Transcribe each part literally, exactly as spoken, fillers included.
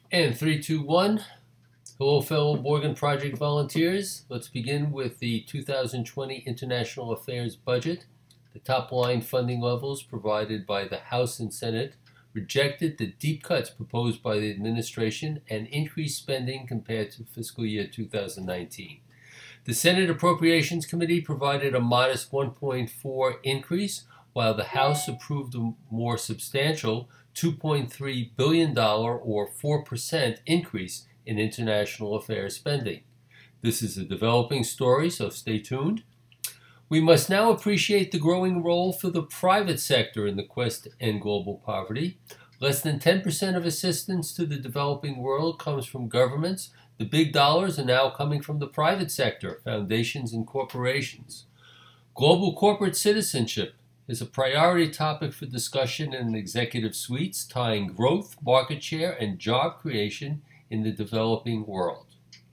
And three, two, one. Hello, fellow Morgan Project volunteers. Let's begin with the two thousand twenty International Affairs budget. The top-line funding levels provided by the House and Senate rejected the deep cuts proposed by the administration and increased spending compared to fiscal year two thousand nineteen. The Senate Appropriations Committee provided a modest one point four increase, while the House approved a more substantial two point three billion dollars or four percent increase in international affairs spending. This is a developing story, so stay tuned. We must now appreciate the growing role for the private sector in the quest to end global poverty. Less than ten percent of assistance to the developing world comes from governments. The big dollars are now coming from the private sector, foundations, and corporations. Global corporate citizenship is a priority topic for discussion in executive suites, tying growth, market share, and job creation in the developing world.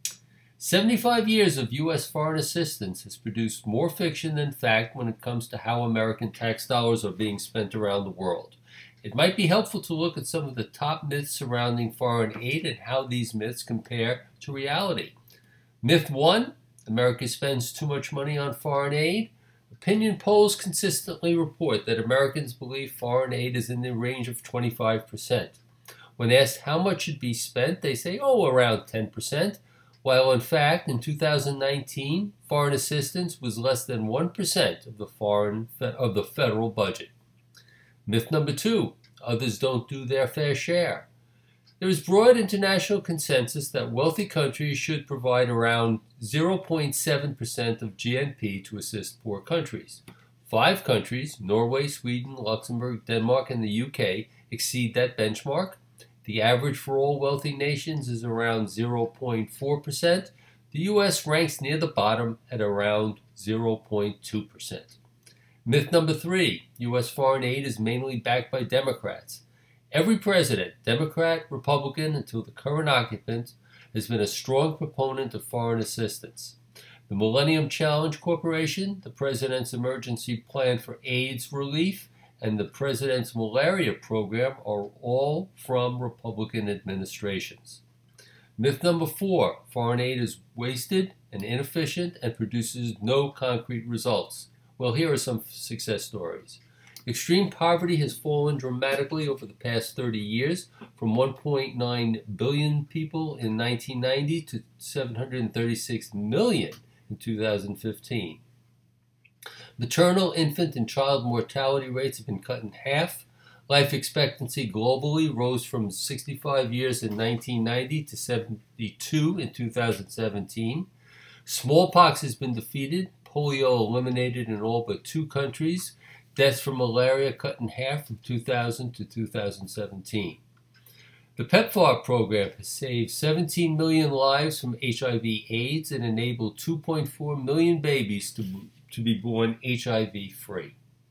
seventy-five years of U S foreign assistance has produced more fiction than fact when it comes to how American tax dollars are being spent around the world. It might be helpful to look at some of the top myths surrounding foreign aid and how these myths compare to reality. Myth one, America spends too much money on foreign aid. Opinion polls consistently report that Americans believe foreign aid is in the range of twenty-five percent. When asked how much should be spent, they say, oh, around ten percent, while in fact, in two thousand nineteen, foreign assistance was less than one percent of the foreign of the federal budget. Myth number two, others don't do their fair share. There is broad international consensus that wealthy countries should provide around zero point seven percent of G N P to assist poor countries. Five countries, Norway, Sweden, Luxembourg, Denmark, and the U K, exceed that benchmark. The average for all wealthy nations is around zero point four percent. The U S ranks near the bottom at around zero point two percent. Myth number three, U S foreign aid is mainly backed by Democrats. Every president, Democrat, Republican, until the current occupant, has been a strong proponent of foreign assistance. The Millennium Challenge Corporation, the President's Emergency Plan for AIDS Relief, and the President's Malaria Program are all from Republican administrations. Myth number four, foreign aid is wasted and inefficient and produces no concrete results. Well, here are some success stories. Extreme poverty has fallen dramatically over the past thirty years, from one point nine billion people in nineteen ninety to seven hundred thirty-six million in two thousand fifteen. Maternal, infant, and child mortality rates have been cut in half. Life expectancy globally rose from sixty-five years in nineteen ninety to seventy-two in two thousand seventeen. Smallpox has been defeated, polio eliminated in all but two countries, deaths from malaria cut in half from two thousand to two thousand seventeen. The PEPFAR program has saved seventeen million lives from H I V AIDS and enabled two point four million babies to, to be born H I V free.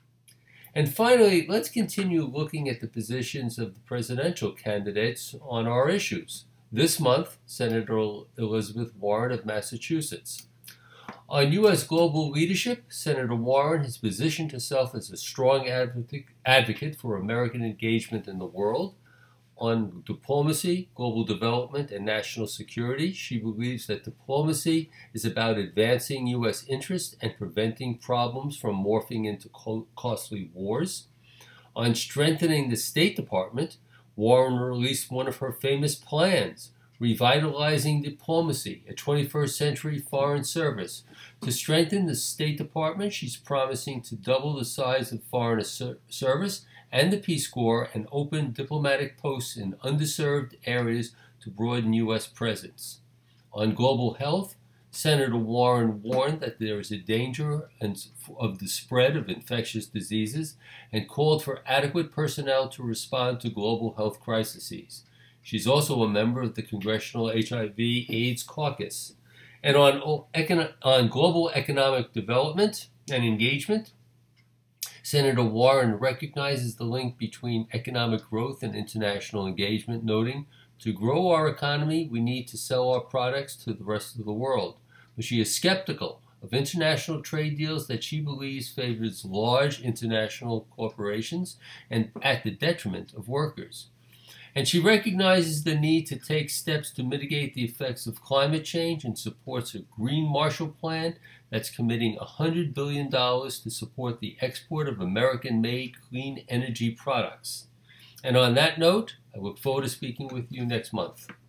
And finally, let's continue looking at the positions of the presidential candidates on our issues. This month, Senator Elizabeth Warren of Massachusetts. On U S global leadership, Senator Warren has positioned herself as a strong advocate for American engagement in the world. On diplomacy, global development, and national security, she believes that diplomacy is about advancing U S interests and preventing problems from morphing into costly wars. On strengthening the State Department, Warren released one of her famous plans, Revitalizing Diplomacy, a twenty-first century foreign service. To strengthen the State Department, she's promising to double the size of Foreign Service and the Peace Corps and open diplomatic posts in underserved areas to broaden U S presence. On global health, Senator Warren warned that there is a danger of the spread of infectious diseases and called for adequate personnel to respond to global health crises. She's also a member of the Congressional H I V AIDS Caucus. And on, on global economic development and engagement, Senator Warren recognizes the link between economic growth and international engagement, noting, to grow our economy, we need to sell our products to the rest of the world. But she is skeptical of international trade deals that she believes favors large international corporations and at the detriment of workers. And she recognizes the need to take steps to mitigate the effects of climate change and supports a Green Marshall Plan that's committing one hundred billion dollars to support the export of American-made clean energy products. And on that note, I look forward to speaking with you next month.